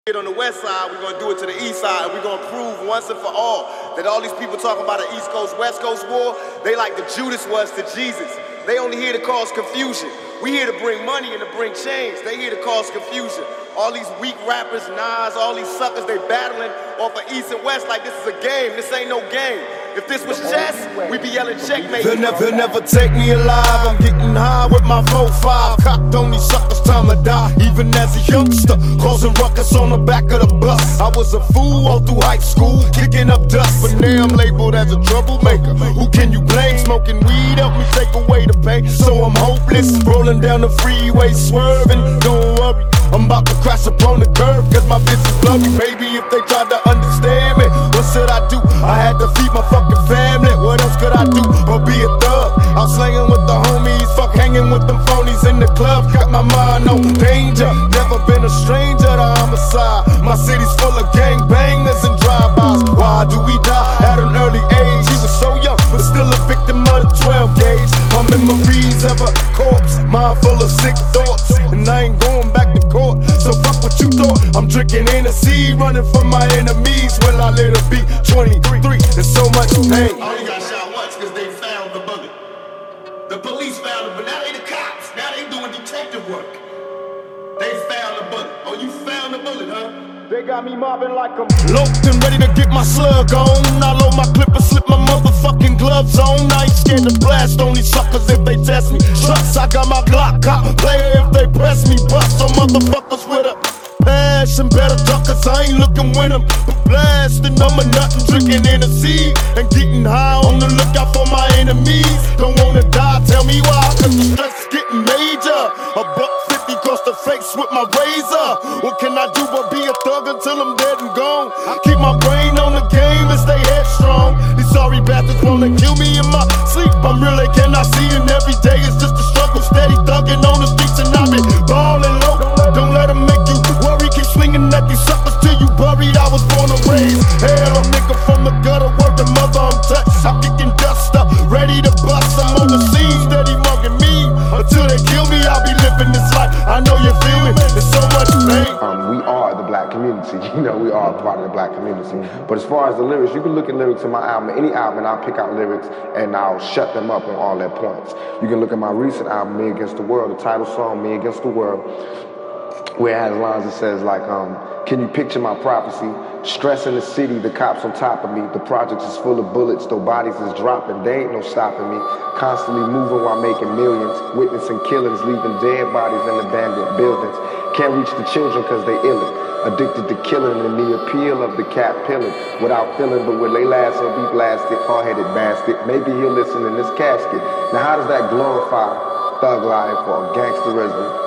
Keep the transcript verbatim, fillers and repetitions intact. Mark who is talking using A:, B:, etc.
A: On the west side, we're gonna do it to the east side, and we're gonna prove once and for all that all these people talking about an East Coast, West Coast war, they like the Judas was to Jesus. They only here to cause confusion. We here to bring money and to bring change. They here to cause confusion. All these weak rappers, Nas, all these suckers, they battling off of East and West like this is a game. This ain't no game. If this was chess, we be yelling checkmate.
B: They'll never, they'll never take me alive. I'm getting high with my four five. Cocked on these suckers, time to die. Even as a youngster, causing ruckus on the back of the bus. I was a fool all through high school, kicking up dust. But now I'm labeled as a troublemaker. Who can you blame? Smoking weed help me take away the pain. So I'm hopeless, rolling down the freeway, swerving. Don't worry, I'm about to crash upon the curb, cause my bitch is blurry. Baby, if they tried to understand me, what should I do? I had to feed my fucking family. What else could I do but be a thug? I'm slanging with the homies, fuck hanging with them phonies in the club. Got my mind on danger, never been a stranger to homicide. My city's full of gangbangers and drive-bys. Why do we die at an early age? He was so young, but still a victim of the twelve gauge. My memories of a corpse, mind full of sick thoughts, and I ain't going back to court. So fuck what you thought. I'm drinking Hennessy, running from my enemies. Will I let it be twenty-three? There's so much pain.
A: Only got shot once because they found the bullet. The police found it, but now they the cops. Now they doing detective work. They found the bullet. Oh, you found the bullet, huh?
B: They got me mobbing like I'm loped and ready to get my slug on. I load my clip and slip my motherfucking gloves on. I ain't scared to blast on these suckers if they test me. Trust, I got my Glock, cop player if they press me. Bust some motherfuckers with a passion, better duck, cause I ain't looking with them. But blasting, I'm a nut and drinking Hennessy and getting high on the lookout for my enemies. Don't wanna die, tell me why, cause the stress is getting major. A buck fifty across the face with my razor. What can I do but be a thug until I'm dead and gone? I keep my brain on the game and stay headstrong. These sorry bastards wanna kill me in my sleep. I'm real, they cannot see, and every day it's just a struggle. Steady thugging on the streets and I been ballin' low. Don't let them make you worry, keep swinging at these suckers till you buried. I was born and raised hell, a nigga from the gutter, word to mother, I'm touched. I'm kicking dust up, ready to bust. I'm on the scene, steady mugging me. Until they kill me, I'll be living this life. I know you feel me, there's so much pain.
C: Um, we are the black community, you know, we are a part of the black community. But as far as the lyrics, you can look at lyrics in my album, any album, and I'll pick out lyrics and I'll shut them up on all their points. You can look at my recent album, Me Against the World, the title song, Me Against the World, where it has lines that says like, um, can you picture my prophecy? Stress in the city, the cops on top of me. The projects is full of bullets, though bodies is dropping. There ain't no stopping me. Constantly moving while making millions. Witnessing killings, leaving dead bodies in abandoned buildings. Can't reach the children cause they illin'. Addicted to killing and the appeal of the cat pilling. Without feeling, but when they last, he'll be blasted. Hard-headed bastard. Maybe he'll listen in this casket. Now how does that glorify thug life or gangsterism?